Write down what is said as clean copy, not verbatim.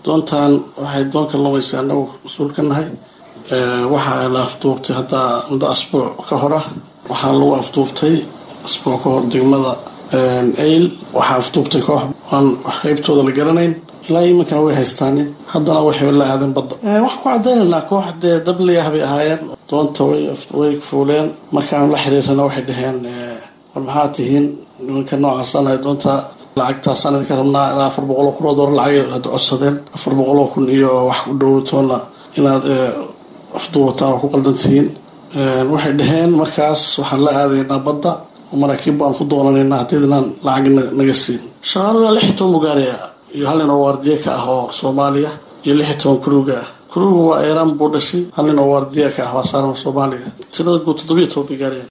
doontan waxay doonka lumaysaa anagu mas-uul ka nahay waxaa la afduubtay haddaa muddo asbuuc ka hor ah waxaa lagu afduubtay asbuuc ka hor degmada eyl waxaa afduubtay koox aan qaybtooda la garanayn ilaa imankana way haystaanin haddana waxay la aadeen badda waxaan ku cadaynaynaa koox dee dabliyah bay ahaayeen doonta way fuuleen markaan la xiriirana waxay dhaheen war maxaa tihiin nimanka noocaasana doonta lacagtaasaan idinka rabnaa ilaa 400 kun oo doolar lacag had codsadeen 400 kun iyo wax u dhowtoona inaad afduubataan oo ku qaldantihiin waxay dhaheen markaas waxaan la aadaynaa badda maraakiib baan ku doonanaynaa haddiidnaan lacag naga siin shaqaalaha 16 mugaariya iyo hal nin oo waardiye ka ah oo Soomaaliya iyo 16 kuruga waa Iran buu dhashay hal nin oo waardiye ka ah waa Soomaaliya sidoo guud 7 mugaariya